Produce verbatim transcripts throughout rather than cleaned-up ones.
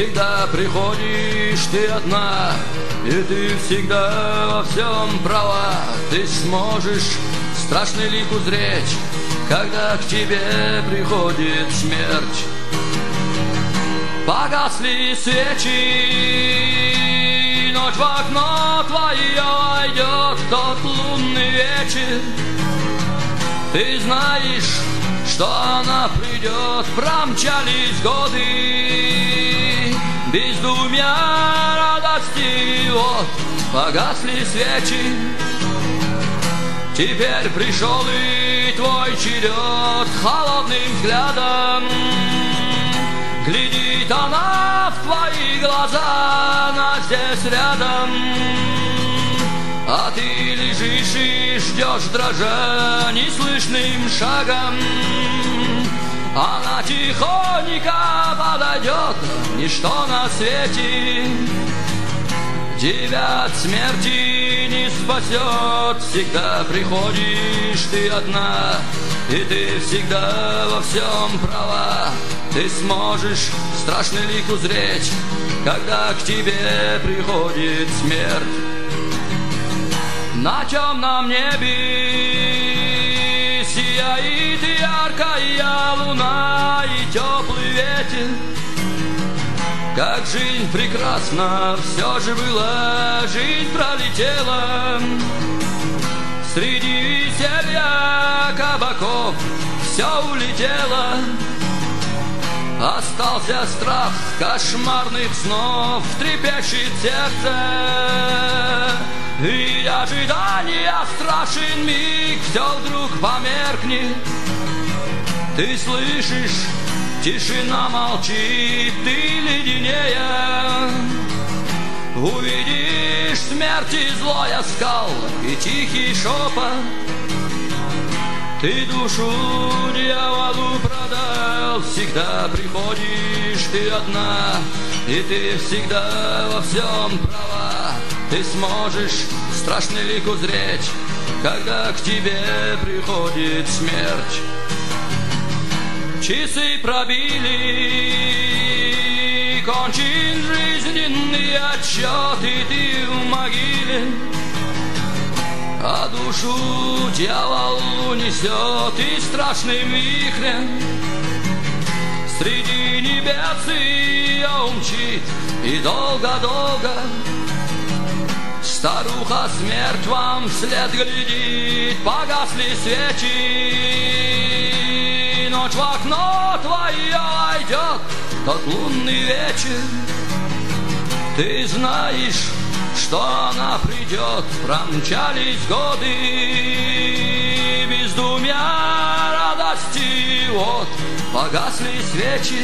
всегда приходишь ты одна, и ты всегда во всем права. Ты сможешь страшный лик узреть, когда к тебе приходит смерть. Погасли свечи, ночь в окно твое войдет тот лунный вечер. Ты знаешь, что она придет, промчались годы, бездумья радости, вот погасли свечи. Теперь пришел и твой черед, холодным взглядом глядит она в твои глаза, она здесь рядом. А ты лежишь и ждешь, дрожа неслышным шагом. Она тихонько подойдет, ничто на свете тебя от смерти не спасет. Всегда приходишь ты одна, и ты всегда во всем права. Ты сможешь страшный лик узреть, когда к тебе приходит смерть. На темном небе сияет яркая луна и теплый ветер. Как жизнь прекрасна все же была, жизнь пролетела. Среди веселья кабаков все улетело. Остался страх кошмарных снов, трепещет сердце. И ожидания страшен миг, все вдруг померкнет. Ты слышишь, тишина молчит, ты леденее. Увидишь смерть и злой оскал и тихий шепот. Ты душу дьяволу продал, всегда приходишь ты одна, и ты всегда во всем права. Ты сможешь страшный лик узреть, когда к тебе приходит смерть. Часы пробили, кончен жизненный отсчет, и ты в могиле. А душу дьявол унесет и страшным вихрем среди небес ее умчит, и долго-долго старуха смерть вам вслед глядит. Погасли свечи, ночь в окно твое войдет тот лунный вечер. Ты знаешь, что она придет, промчались годы, бездумья радости, вот погасли свечи.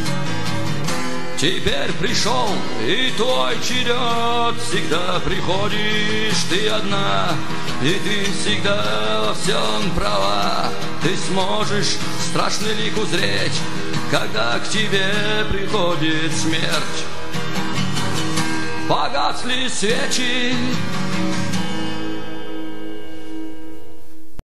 Теперь пришел и твой черед, всегда приходишь ты одна, и ты всегда во всем права. Ты сможешь страшный лик узреть, когда к тебе приходит смерть. Погасли свечи,